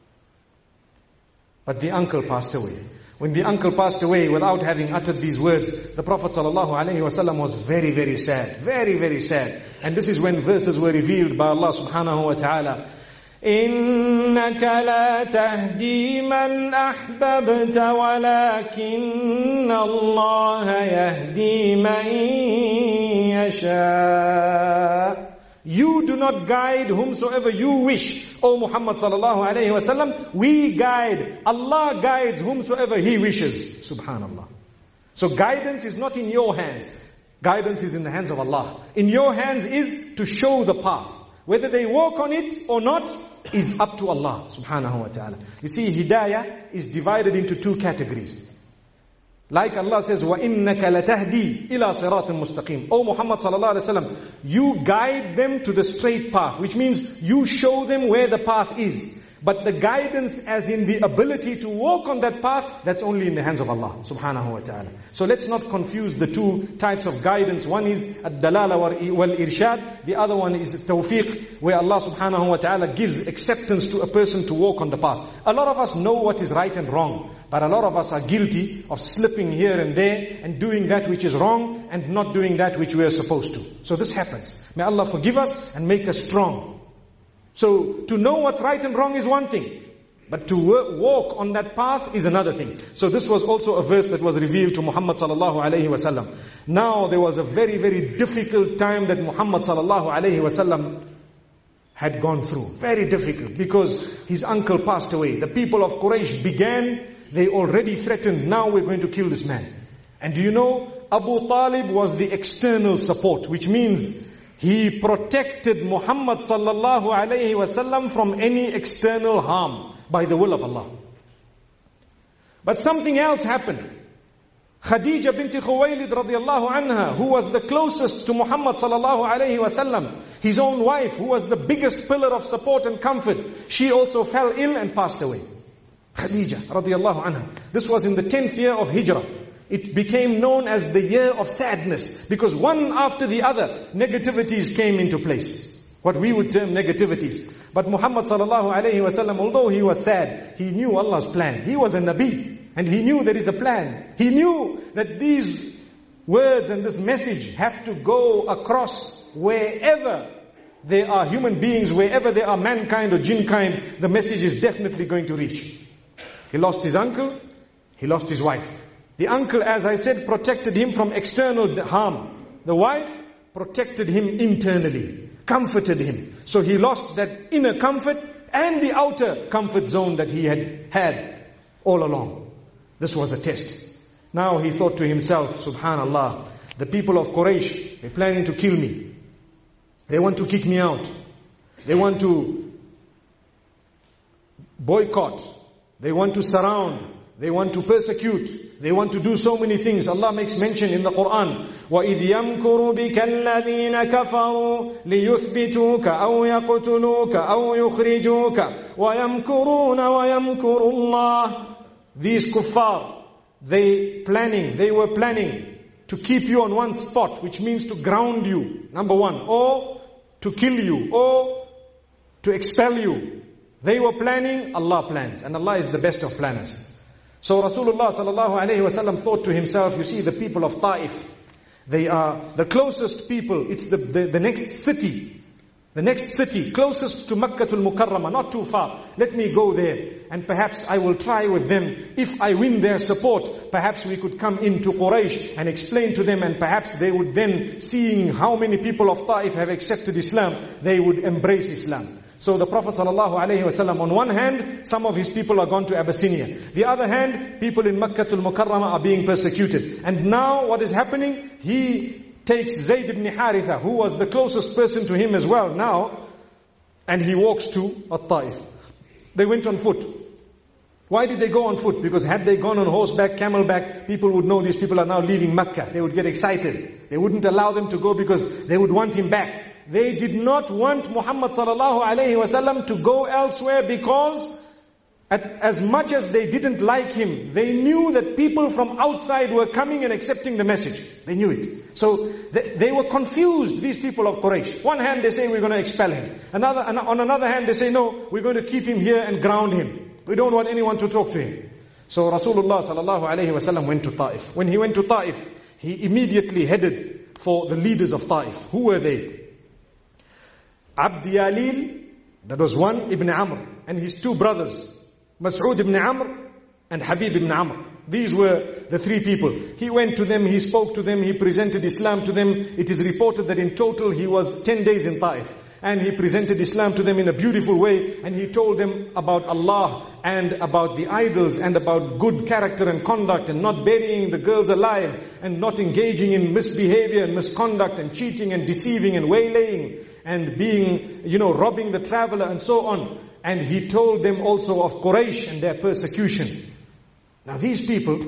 [SPEAKER 2] But the uncle passed away. When the uncle passed away without having uttered these words, the Prophet ﷺ was very, very sad. Very, very sad. And this is when verses were revealed by Allah subhanahu wa ta'ala. إِنَّكَ لَا تَهْدِي مَنْ أَحْبَبْتَ وَلَكِنَّ اللَّهَ يَهْدِي مَنْ يَشَاءُ. You do not guide whomsoever you wish. O Muhammad sallallahu alayhi wa sallam, we guide. Allah guides whomsoever He wishes. Subhanallah. So guidance is not in your hands. Guidance is in the hands of Allah. In your hands is to show the path. Whether they walk on it or not is up to Allah subhanahu wa ta'ala. You see, hidayah is divided into two categories. Like Allah says, وَإِنَّكَ لَتَهْدِي إِلَى صِرَاطٍ مُسْتَقِيمٍ. O Muhammad sallallahu alaihi wasallam, you guide them to the straight path, which means you show them where the path is. But the guidance as in the ability to walk on that path, that's only in the hands of Allah subhanahu wa ta'ala. So let's not confuse the two types of guidance. One is ad-dalala wal-irshad. The other one is tawfiq, where Allah subhanahu wa ta'ala gives acceptance to a person to walk on the path. A lot of us know what is right and wrong, but a lot of us are guilty of slipping here and there and doing that which is wrong and not doing that which we are supposed to. So this happens. May Allah forgive us and make us strong. So, to know what's right and wrong is one thing. But to walk on that path is another thing. So this was also a verse that was revealed to Muhammad sallallahu alayhi wasallam. Now there was a very, very difficult time that Muhammad sallallahu alayhi wasallam had gone through. Very difficult, because his uncle passed away. The people of Quraysh began, they already threatened, now we're going to kill this man. And do you know, Abu Talib was the external support, which means he protected Muhammad sallallahu alayhi wasallam from any external harm by the will of Allah. But something else happened. Khadija bint Khuwaylid radiyallahu anha, who was the closest to Muhammad sallallahu alayhi wasallam, his own wife, who was the biggest pillar of support and comfort, she also fell ill and passed away. Khadija radiyallahu anha. This was in the tenth year of Hijrah. It became known as the year of sadness, because one after the other, negativities came into place. What we would term negativities. But Muhammad sallallahu alayhi wasallam, although he was sad, he knew Allah's plan. He was a Nabi, and he knew there is a plan. He knew that these words and this message have to go across wherever there are human beings, wherever there are mankind or jinn kind, the message is definitely going to reach. He lost his uncle, he lost his wife. The uncle, as I said, protected him from external harm. The wife protected him internally, comforted him. So he lost that inner comfort and the outer comfort zone that he had had all along. This was a test. Now he thought to himself, subhanallah, the people of Quraysh, they're planning to kill me. They want to kick me out. They want to boycott. They want to surround. They want to persecute. They want to do so many things. Allah makes mention in the Quran, وَإِذْ يَمْكُرُ بِكَ الَّذِينَ كَفَرُوا لِيُثْبِتُوكَ أَوْ يَقْتُلُوكَ أَوْ يُخْرِجُوكَ وَيَمْكُرُونَ وَيَمْكُرُ اللَّهِ. These kuffar, they planning, they were planning to keep you on one spot, which means to ground you, number one, or to kill you, or to expel you. They were planning, Allah plans, and Allah is the best of planners. So Rasulullah sallallahu alayhi wasallam thought to himself, you see, the people of Taif, they are the closest people. It's the, the, the next city. The next city, closest to Makkatul Mukarramah, not too far. Let me go there, and perhaps I will try with them. If I win their support, perhaps we could come into Quraysh and explain to them, and perhaps they would then, seeing how many people of Taif have accepted Islam, they would embrace Islam. So the Prophet ﷺ, on one hand, some of his people are gone to Abyssinia. The other hand, people in Makkatul Mukarramah are being persecuted. And now what is happening? He takes Zayd ibn Haritha, who was the closest person to him as well now, and he walks to At-Taif. They went on foot. Why did they go on foot? Because had they gone on horseback, camelback, people would know these people are now leaving Makkah. They would get excited. They wouldn't allow them to go because they would want him back. They did not want Muhammad sallallahu alayhi wasallam to go elsewhere, because at, as much as they didn't like him, they knew that people from outside were coming and accepting the message. They knew it. So they, they were confused, these people of Quraysh. One hand they say, we're going to expel him. Another, on another hand they say, no, we're going to keep him here and ground him. We don't want anyone to talk to him. So Rasulullah sallallahu alayhi wasallam went to Taif. When he went to Taif, he immediately headed for the leaders of Taif. Who were they? Abd Yalil, that was one, Ibn Amr, and his two brothers, Mas'ud ibn Amr and Habib ibn Amr. These were the three people. He went to them, he spoke to them, he presented Islam to them. It is reported that in total he was ten days in Taif. And he presented Islam to them in a beautiful way. And he told them about Allah and about the idols and about good character and conduct and not burying the girls alive and not engaging in misbehavior and misconduct and cheating and deceiving and waylaying and being, you know, robbing the traveler and so on. And he told them also of Quraysh and their persecution. Now these people,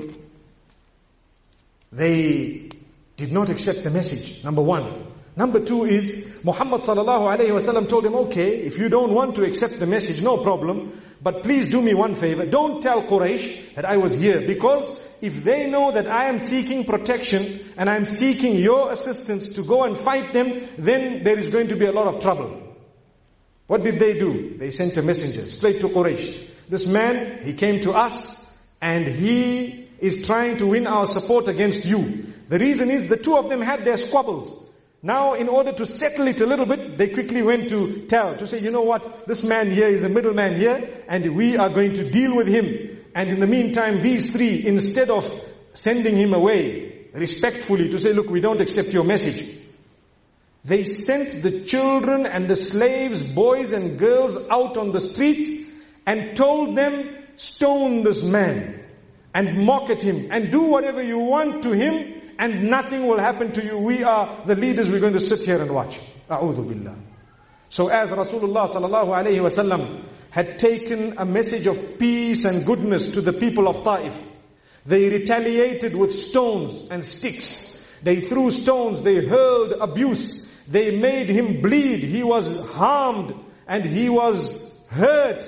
[SPEAKER 2] they did not accept the message, number one. Number two is, Muhammad sallallahu alayhi wa sallam told them, okay, if you don't want to accept the message, no problem, but please do me one favor, don't tell Quraysh that I was here, because if they know that I am seeking protection and I am seeking your assistance to go and fight them, then there is going to be a lot of trouble. What did they do? They sent a messenger straight to Quraysh. This man, he came to us and he is trying to win our support against you. The reason is the two of them had their squabbles. Now, in order to settle it a little bit, they quickly went to tell, to say, you know what, this man here is a middleman here, and we are going to deal with him. And in the meantime, these three, instead of sending him away respectfully to say, look, we don't accept your message, they sent the children and the slaves, boys and girls out on the streets and told them, stone this man and mock at him and do whatever you want to him, and nothing will happen to you. We are the leaders, we're going to sit here and watch. A'udhu billah. So as Rasulullah sallallahu alayhi wasallam had taken a message of peace and goodness to the people of Ta'if, they retaliated with stones and sticks. They threw stones, they hurled abuse, they made him bleed. He was harmed and he was hurt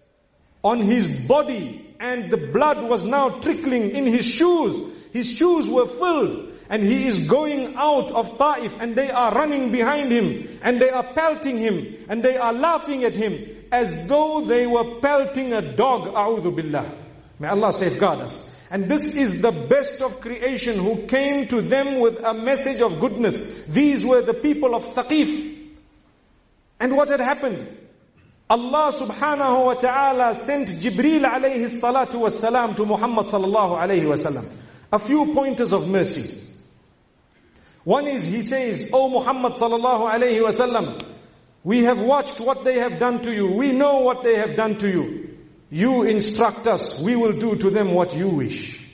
[SPEAKER 2] on his body, and the blood was now trickling in his shoes. His shoes were filled, and he is going out of Ta'if, and they are running behind him, and they are pelting him, and they are laughing at him, as though they were pelting a dog. A'udhu billah. May Allah safeguard us. And this is the best of creation who came to them with a message of goodness. These were the people of Thaqif. And what had happened? Allah subhanahu wa ta'ala sent Jibreel alayhi salatu was salam to Muhammad sallallahu alayhi wa sallam. A few pointers of mercy. One is, he says, O Muhammad sallallahu alayhi wa sallam, we have watched what they have done to you. We know what they have done to you. You instruct us, we will do to them what you wish.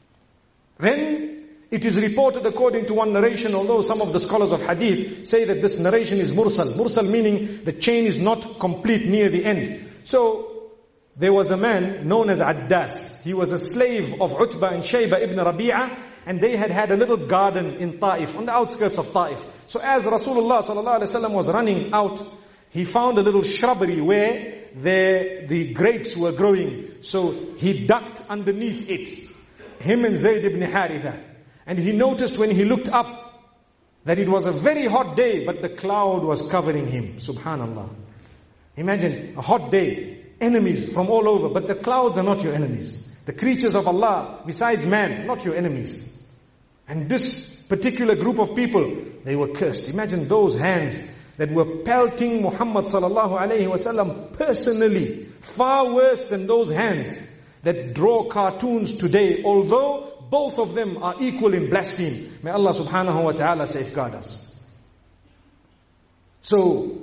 [SPEAKER 2] Then, it is reported according to one narration, although some of the scholars of hadith say that this narration is mursal. Mursal meaning the chain is not complete near the end. So, there was a man known as Addas. He was a slave of Utbah and Shayba ibn Rabi'ah, and they had had a little garden in Ta'if, on the outskirts of Ta'if. So as Rasulullah sallallahu alaihi wasallam was running out, he found a little shrubbery where the, the grapes were growing. So he ducked underneath it, him and Zayd ibn Haritha. And he noticed when he looked up that it was a very hot day, but the cloud was covering him. Subhanallah. Imagine a hot day, enemies from all over, but the clouds are not your enemies. The creatures of Allah, besides man, not your enemies. And this particular group of people, they were cursed. Imagine those hands that were pelting Muhammad sallallahu alayhi wasallam personally, far worse than those hands that draw cartoons today, although both of them are equal in blasphemy. May Allah subhanahu wa ta'ala safeguard us. So,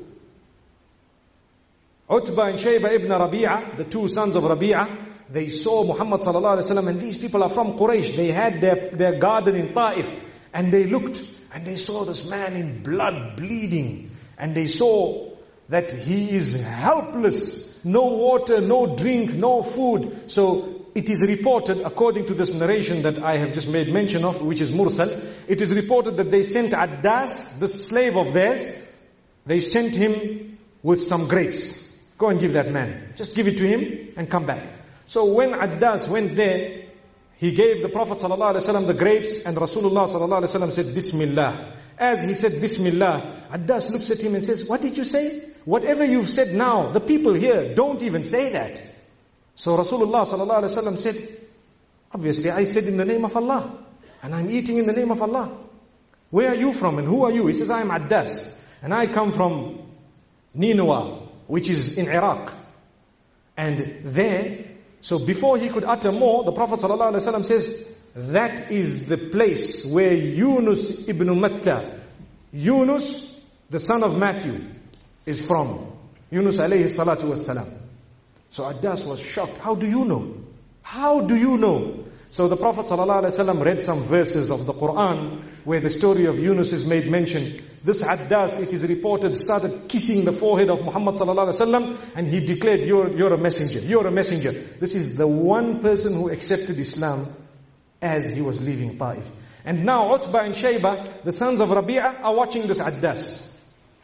[SPEAKER 2] Utbah and Shayba ibn Rabi'ah, the two sons of Rabi'ah, they saw Muhammad sallallahu alayhi wasallam, and these people are from Quraysh. They had their, their garden in Ta'if, and they looked, and they saw this man in blood bleeding. And they saw that he is helpless. No water, no drink, no food. So it is reported, according to this narration that I have just made mention of, which is Mursal, it is reported that they sent Addas, this slave of theirs, they sent him with some grapes. Go and give that man. Just give it to him and come back. So when Addas went there, he gave the Prophet ﷺ the grapes, and Rasulullah ﷺ said, Bismillah. As he said Bismillah, Addas looks at him and says, what did you say? Whatever you've said now, the people here don't even say that. So Rasulullah ﷺ said, obviously I said in the name of Allah, and I'm eating in the name of Allah. Where are you from and who are you? He says, I am Addas, and I come from Nineveh, which is in Iraq. And there, so before he could utter more, the Prophet ﷺ says, that is the place where Yunus ibn Matta, Yunus, the son of Matthew, is from Yunus alayhi salatu wassalam. So Addas was shocked. How do you know? How do you know? So the Prophet ﷺ read some verses of the Quran where the story of Yunus is made mention. This Addas, it is reported, started kissing the forehead of Muhammad ﷺ and he declared, you're, you're a messenger, you're a messenger. This is the one person who accepted Islam as he was leaving Taif. And now Utbah and Shayba, the sons of Rabi'ah, are watching this Addas.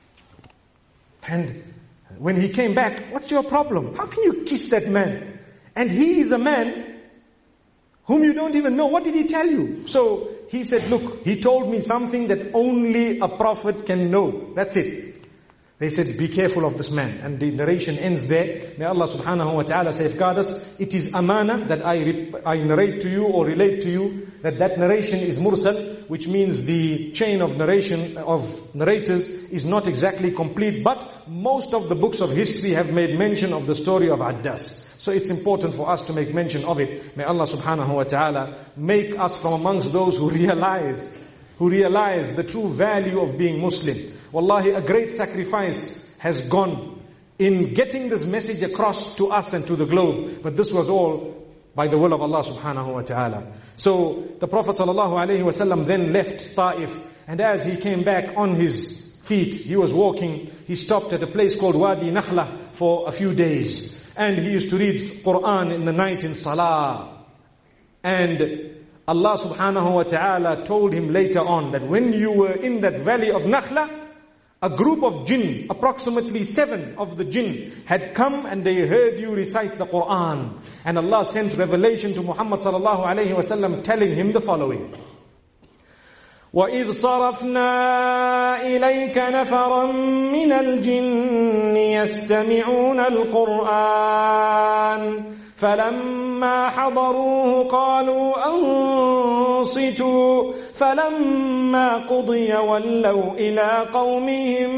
[SPEAKER 2] And when he came back, what's your problem? How can you kiss that man? And he is a man whom you don't even know. What did he tell you? So he said, look, he told me something that only a prophet can know. That's it. They said, be careful of this man. And the narration ends there. May Allah subhanahu wa ta'ala safeguard us. It is amana that I, I narrate to you or relate to you. That that narration is mursal, which means the chain of narration of narrators is not exactly complete. But most of the books of history have made mention of the story of Addas. So it's important for us to make mention of it. May Allah subhanahu wa ta'ala make us from amongst those who realize, who realize the true value of being Muslim. Wallahi, a great sacrifice has gone in getting this message across to us and to the globe. But this was all by the will of Allah subhanahu wa ta'ala. So the Prophet sallallahu alaihi wasallam then left Taif. And as he came back on his feet, he was walking, he stopped at a place called Wadi Nakhla for a few days. And he used to read Quran in the night in Salah. And Allah subhanahu wa ta'ala told him later on that when you were in that valley of Nakhla, a group of jinn, approximately seven of the jinn, had come and they heard you recite the Quran. And Allah sent revelation to Muhammad sallallahu alayhi wa sallam telling him the following. وَإِذْ صَرَفْنَا إِلَيْكَ نَفَرًا مِنَ الْجِنِّ يَسْتَمِعُونَ الْقُرْآنَ فَلَمَّا حَضَرُوهُ قَالُوا أَنصِتُوا فَلَمَّا قُضِيَ وَلَّوْا إِلَىٰ قَوْمِهِمْ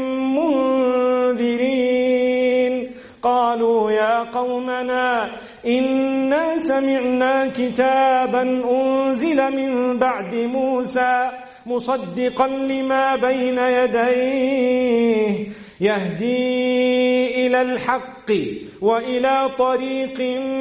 [SPEAKER 2] مُنذِرِينَ قَالُوا يَا قَوْمَنَا إِنَّا سَمِعْنَا كِتَابًا أُنزِلَ مِن بَعْدِ مُوسَى مُصَدِّقًا لِمَا بَيْنَ يَدَيْهِ يَهْدِي إِلَى الْحَقِّ وَإِلَى طَرِيقٍ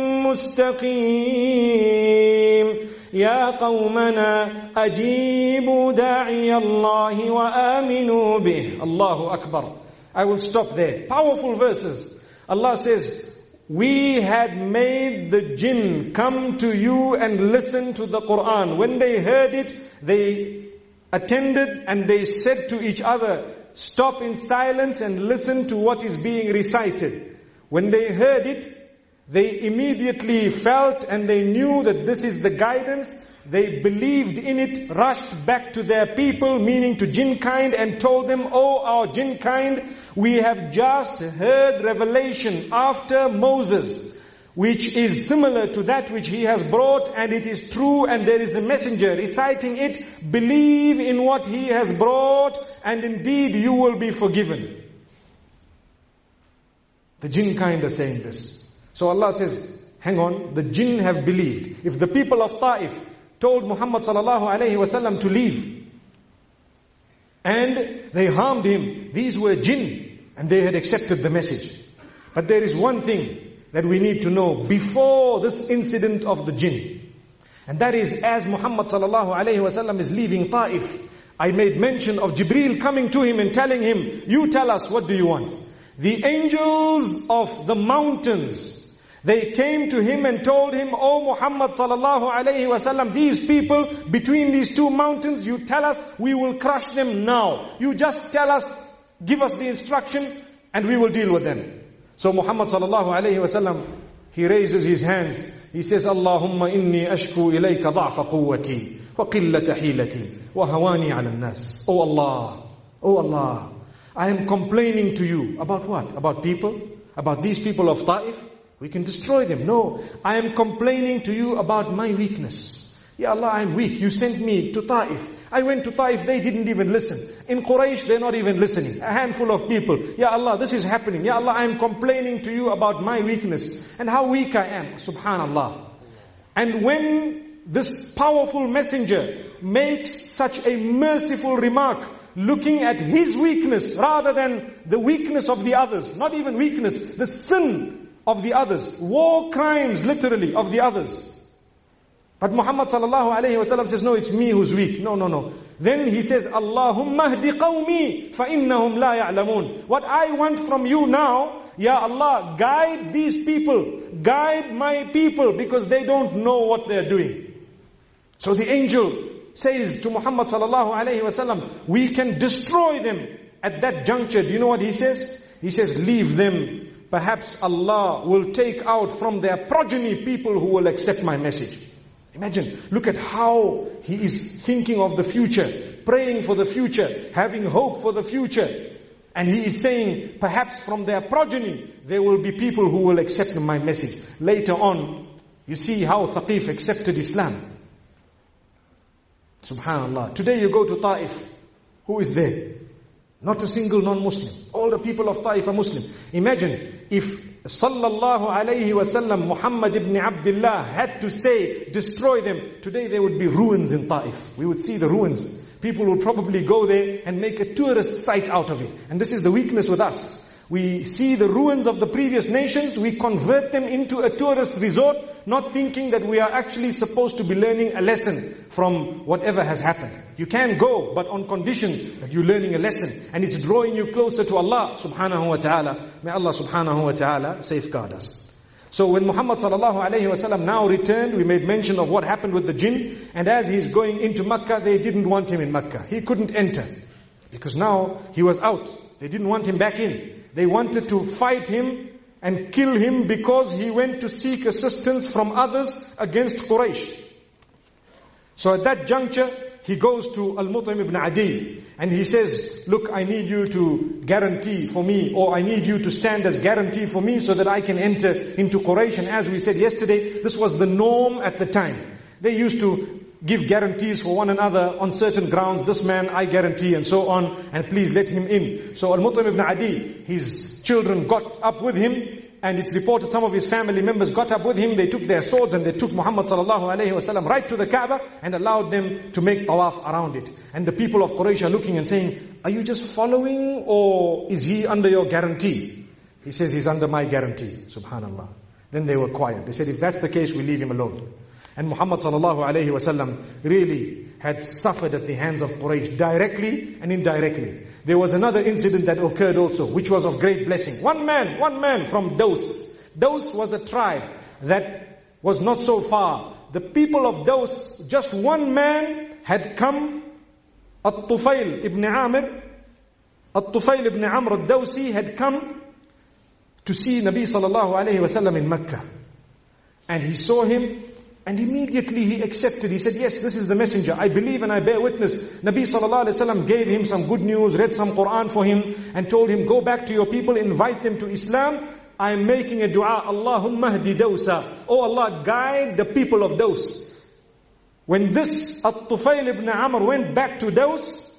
[SPEAKER 2] مُسْتَقِيمٍ يَا قَوْمَنَا أَجِيبُوا دَاعِيَ اللَّهِ وَآمِنُوا بِهِ. Allahu Akbar. I will stop there. Powerful verses. Allah says, we had made the jinn come to you and listen to the Quran. When they heard it, they attended and they said to each other, stop in silence and listen to what is being recited. When they heard it, they immediately felt and they knew that this is the guidance. They believed in it, rushed back to their people, meaning to jinn kind, and told them, oh, our jinn kind, we have just heard revelation after Moses, which is similar to that which he has brought, and it is true, and there is a messenger reciting it. Believe in what he has brought, and indeed you will be forgiven. The jinn kind are saying this. So Allah says, hang on, the jinn have believed. If the people of Taif told Muhammad sallallahu alayhi wasallam to leave, and they harmed him, these were jinn, and they had accepted the message. But there is one thing that we need to know before this incident of the jinn. And that is, as Muhammad sallallahu alayhi wasallam is leaving Taif, I made mention of Jibreel coming to him and telling him, you tell us, what do you want? The angels of the mountains, they came to him and told him, O Muhammad sallallahu alayhi wasallam, these people between these two mountains, you tell us, we will crush them now. You just tell us, give us the instruction, and we will deal with them. So Muhammad sallallahu alayhi wasallam, he raises his hands. He says, Allahumma inni ashku ilayka dha'fa quwwati wa qillata hilati wa hawani ala nas. Oh Allah, oh Allah, I am complaining to you about what? About people? About these people of Taif? We can destroy them. No, I am complaining to you about my weakness. Ya Allah, I am weak. You sent me to Taif. I went to Taif, they didn't even listen. In Quraysh, they're not even listening. A handful of people. Ya Allah, this is happening. Ya Allah, I am complaining to you about my weakness and how weak I am. Subhanallah. And when this powerful messenger makes such a merciful remark, looking at his weakness rather than the weakness of the others. Not even weakness, the sin of the others. War crimes, literally, of the others. But Muhammad sallallahu alayhi wa sallam says, no, it's me who's weak. No, no, no. Then he says, Allahumma hdi qawmi fa innahum la ya'lamun. What I want from you now, Ya Allah, guide these people. Guide my people because they don't know what they're doing. So the angel says to Muhammad sallallahu alayhi wa sallam, we can destroy them at that juncture. Do you know what he says? He says, leave them. Perhaps Allah will take out from their progeny people who will accept my message. Imagine, look at how he is thinking of the future, praying for the future, having hope for the future. And he is saying, perhaps from their progeny, there will be people who will accept my message. Later on, you see how Thaqif accepted Islam. Subhanallah. Today you go to Taif. Who is there? Not a single non-Muslim. All the people of Taif are Muslim. Imagine if sallallahu alayhi wa sallam Muhammad ibn Abdullah had to say, destroy them. Today there would be ruins in Taif. We would see the ruins. People would probably go there and make a tourist site out of it. And this is the weakness with us. We see the ruins of the previous nations, we convert them into a tourist resort, not thinking that we are actually supposed to be learning a lesson from whatever has happened. You can go, but on condition that you're learning a lesson, and it's drawing you closer to Allah subhanahu wa ta'ala. May Allah subhanahu wa ta'ala safeguard us. So when Muhammad sallallahu alayhi wa sallam now returned, we made mention of what happened with the jinn, and as he's going into Makkah, they didn't want him in Makkah. He couldn't enter, because now he was out. They didn't want him back in. They wanted to fight him and kill him because he went to seek assistance from others against Quraysh. So at that juncture, he goes to Al-Mut'im ibn Adi and he says, look, I need you to guarantee for me, or I need you to stand as guarantee for me so that I can enter into Quraysh. And as we said yesterday, this was the norm at the time. They used to give guarantees for one another on certain grounds. This man, I guarantee, and so on, and please let him in. So Al-Mut'im ibn Adi, his children got up with him, and it's reported some of his family members got up with him. They took their swords and they took Muhammad sallallahu alayhi wa sallam right to the Kaaba and allowed them to make tawaf around it. And the people of Quraysh are looking and saying, are you just following, or is he under your guarantee? He says, he's under my guarantee. Subhanallah. Then they were quiet. They said, if that's the case, we leave him alone. And Muhammad sallallahu alayhi wa sallam really had suffered at the hands of Quraysh directly and indirectly. There was another incident that occurred also, which was of great blessing. One man, one man from Daws. Daws was a tribe that was not so far. The people of Daws, just one man had come. At-Tufail ibn Amr, At-Tufail ibn Amr al-Dawsi had come to see Nabi sallallahu alayhi wa sallam in Mecca. And he saw him, and immediately he accepted. He said, yes, this is the messenger. I believe and I bear witness. Nabi sallallahu alayhi wa sallam gave him some good news, read some Quran for him, and told him, go back to your people, invite them to Islam. I am making a dua, Allahumma hdi Dawsa. Oh Allah, guide the people of Daws. When this At-Tufail ibn Amr went back to Daws,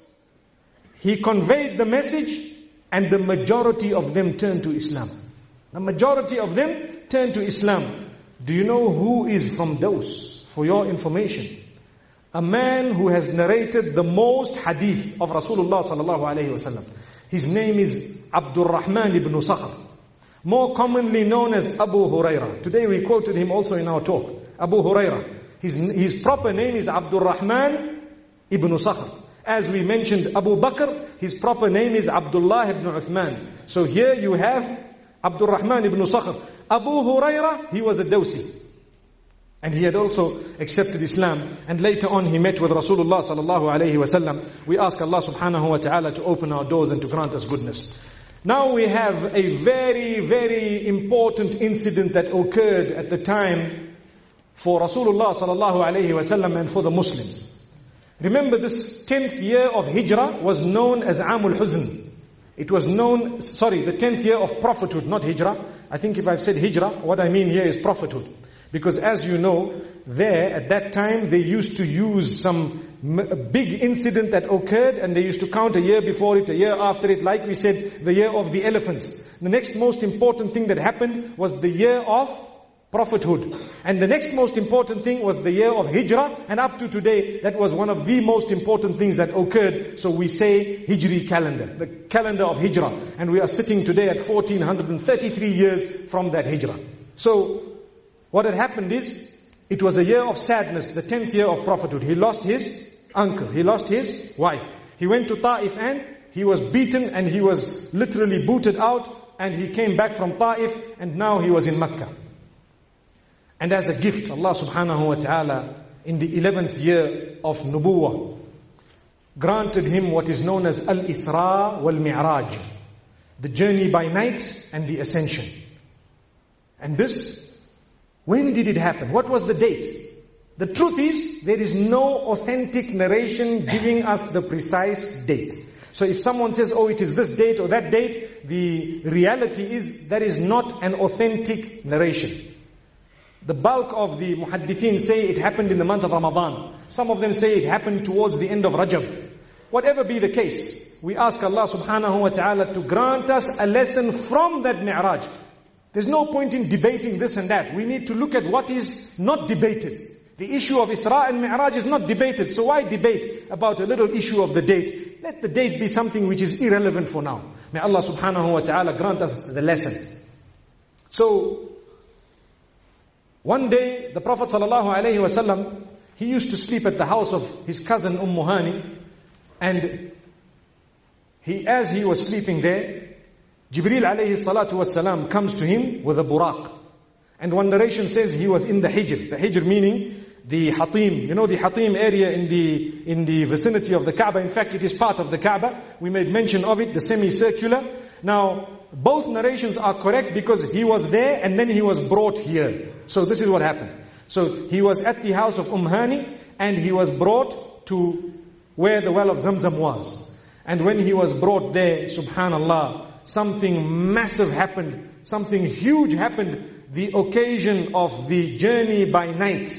[SPEAKER 2] he conveyed the message, and the majority of them turned to Islam. The majority of them turned to Islam. Do you know who is from Daws? For your information, a man who has narrated the most hadith of Rasulullah sallallahu alayhi wa sallam. His name is Abdul Rahman ibn Sakhr, more commonly known as Abu Huraira. Today we quoted him also in our talk. Abu Huraira. His, his proper name is Abdul Rahman ibn Sakhr. As we mentioned Abu Bakr, his proper name is Abdullah ibn Uthman. So here you have Abdul Rahman ibn Sakhr. Abu Huraira, he was a Dawsi. And he had also accepted Islam. And later on he met with Rasulullah sallallahu alayhi wa sallam. We ask Allah subhanahu wa ta'ala to open our doors and to grant us goodness. Now we have a very, very important incident that occurred at the time for Rasulullah sallallahu alayhi wa sallam and for the Muslims. Remember, this tenth year of Hijrah was known as Amul Huzn. It was known, sorry, the tenth year of prophethood, not Hijrah. I think if I've said Hijrah, what I mean here is prophethood. Because as you know, there at that time they used to use some big incident that occurred, and they used to count a year before it, a year after it, like we said, the year of the elephants. The next most important thing that happened was the year of prophethood. And the next most important thing was the year of Hijrah, and up to today, that was one of the most important things that occurred. So we say Hijri calendar, the calendar of Hijrah. And we are sitting today at fourteen thirty-three years from that Hijrah. So, what had happened is, it was a year of sadness, the tenth year of prophethood. He lost his uncle, he lost his wife. He went to Ta'if and he was beaten and he was literally booted out, and he came back from Ta'if and now he was in Mecca. And as a gift, Allah subhanahu wa ta'ala, in the eleventh year of Nubuwwah, granted him what is known as Al-Isra wal-Mi'raj, the journey by night and the ascension. And this, when did it happen? What was the date? The truth is, there is no authentic narration giving us the precise date. So if someone says, oh, it is this date or that date, the reality is that is not an authentic narration. The bulk of the muhaddithin say it happened in the month of Ramadan. Some of them say it happened towards the end of Rajab. Whatever be the case, we ask Allah subhanahu wa ta'ala to grant us a lesson from that Mi'raj. There's no point in debating this and that. We need to look at what is not debated. The issue of Isra and Mi'raj is not debated. So why debate about a little issue of the date? Let the date be something which is irrelevant for now. May Allah subhanahu wa ta'ala grant us the lesson. So, one day, the Prophet sallallahu alaihi wasallam, he used to sleep at the house of his cousin Umm Hani, and he, as he was sleeping there, Jibreel alayhi salatu wasalam comes to him with a buraq. And one narration says he was in the Hijr. The Hijr meaning the Hatim. You know the Hatim area in the in the vicinity of the Kaaba. In fact, it is part of the Kaaba. We made mention of it, the semicircular. Now, both narrations are correct because he was there and then he was brought here. So this is what happened. So he was at the house of Umm Hani and he was brought to where the well of Zamzam was. And when he was brought there, subhanallah, something massive happened. Something huge happened. The occasion of the journey by night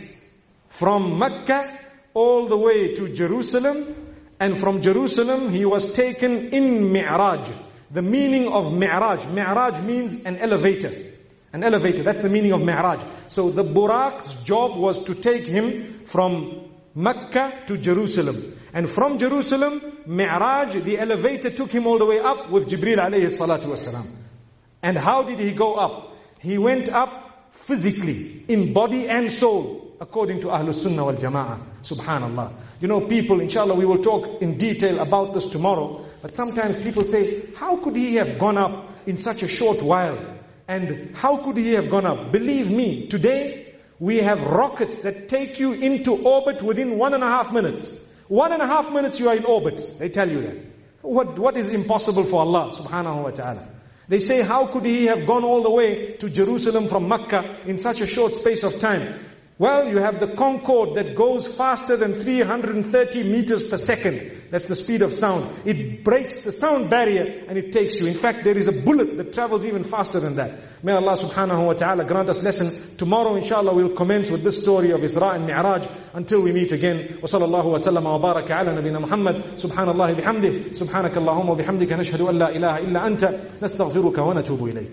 [SPEAKER 2] from Mecca all the way to Jerusalem, and from Jerusalem he was taken in Mi'raj. The meaning of Mi'raj, Mi'raj means an elevator. An elevator, that's the meaning of Mi'raj. So the Buraq's job was to take him from Mecca to Jerusalem. And from Jerusalem, Mi'raj, the elevator took him all the way up with Jibreel alayhi salatu wasalam. And how did he go up? He went up physically, in body and soul, according to Ahlus Sunnah wal Jama'ah. Subhanallah. You know, people, inshallah, we will talk in detail about this tomorrow. But sometimes people say, how could he have gone up in such a short while? And how could he have gone up? Believe me, today we have rockets that take you into orbit within one and a half minutes. One and a half minutes you are in orbit. They tell you that. What, what is impossible for Allah subhanahu wa ta'ala? They say, how could he have gone all the way to Jerusalem from Mecca in such a short space of time? Well, you have the Concorde that goes faster than three hundred thirty meters per second. That's the speed of sound. It breaks the sound barrier and it takes you. In fact, there is a bullet that travels even faster than that. May Allah subhanahu wa ta'ala grant us lesson. Tomorrow, inshallah, we'll commence with this story of Isra and Mi'raj until we meet again. Wa sallallahu wa sallam wa baraka ala nabina Muhammad. Subhanallah bihamdih. Subhanakallahumma wa bihamdika nashhadu an la ilaha illa anta. Nastaghfiruka wa natubu ilayk.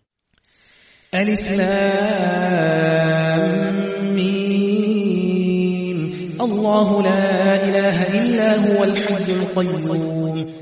[SPEAKER 1] Alif Lam الله لا إله إلا هو الحي القيوم